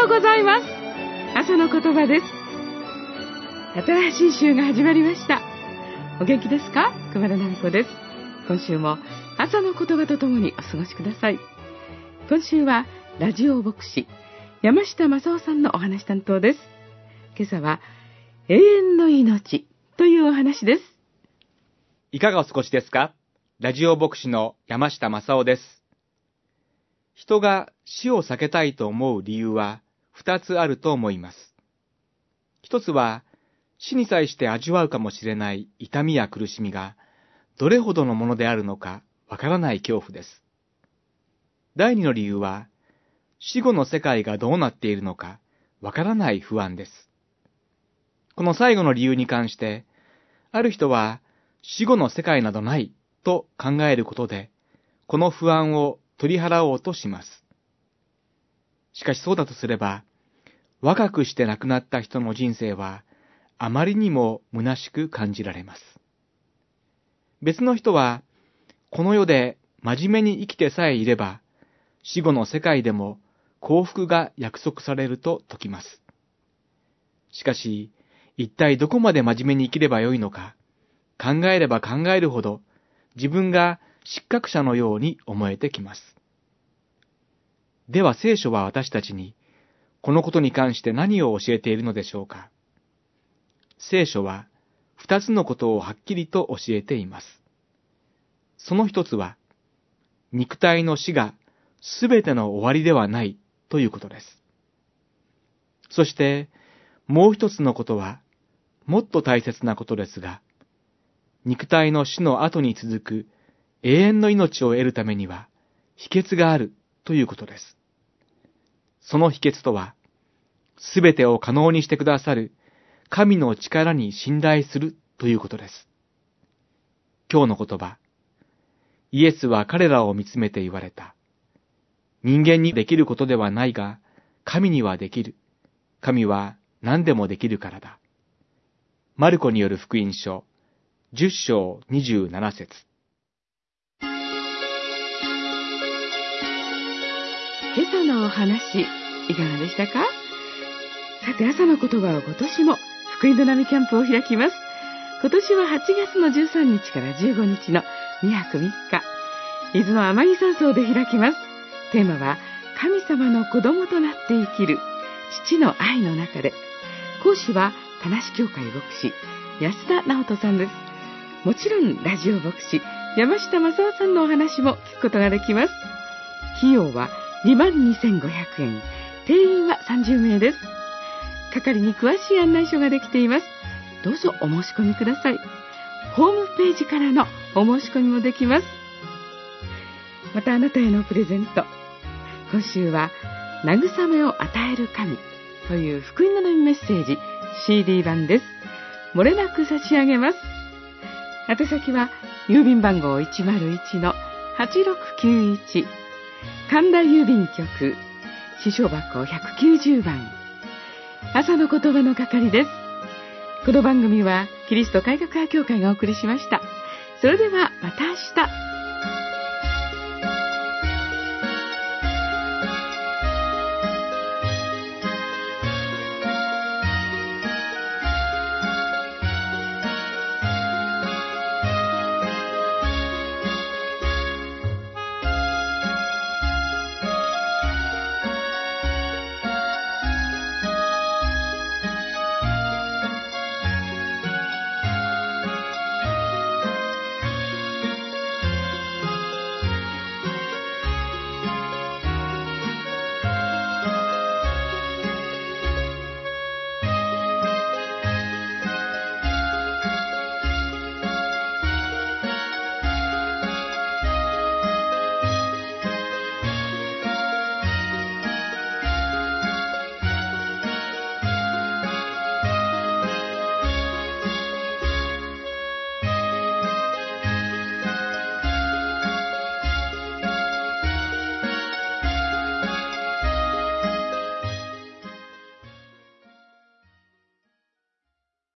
ようございます。朝の言葉です。新しい週が始まりました。お元気ですか？熊田奈美子です。今週も朝の言葉とともにお過ごしください。今週はラジオ牧師山下正夫さんのお話担当です。今朝は永遠の命というお話です。 いかがお過ごしですか？ラジオ牧師の山下正夫です。人が死を避けたいと思う理由は2つあると思います。一つは死に際して味わうかもしれない痛みや苦しみがどれほどのものであるのかわからない恐怖です。第二の理由は死後の世界がどうなっているのかわからない不安です。この最後の理由に関して、ある人は死後の世界などないと考えることで、この不安を取り払おうとします。しかしそうだとすれば、若くして亡くなった人の人生は、あまりにも虚しく感じられます。別の人は、この世で真面目に生きてさえいれば、死後の世界でも幸福が約束されると説きます。しかし、一体どこまで真面目に生きればよいのか、考えれば考えるほど、自分が失格者のように思えてきます。では聖書は私たちに、このことに関して何を教えているのでしょうか。聖書は、二つのことをはっきりと教えています。その一つは、肉体の死がすべての終わりではないということです。そして、もう一つのことは、もっと大切なことですが、肉体の死の後に続く永遠の命を得るためには秘訣があるということです。その秘訣とは、すべてを可能にしてくださる神の力に信頼するということです。今日の言葉、イエスは彼らを見つめて言われた。人間にできることではないが、神にはできる。神は何でもできるからだ。マルコによる福音書、10章27節。 今朝のお話、いかがでしたか？さて、朝の言葉は今年も福音の波キャンプを開きます。今年は8月の13日から15日の2泊3日、伊豆の天城山荘で開きます。テーマは、神様の子供となって生きる父の愛の中で。講師は田無教会牧師安田直人さんです。もちろんラジオ牧師山下正夫さんのお話も聞くことができます。費用は22,500円、定員は30名です。係に詳しい案内書ができています。どうぞお申し込みください。ホームページからのお申し込みもできます。またあなたへのプレゼント、今週は慰めを与える神という福音の波メッセージ CD 版です。漏れなく差し上げます。宛先は郵便番号 101-8691 神田郵便局支所箱190番、朝の言葉の係です。この番組はキリスト改革派教会がお送りしました。それではまた明日。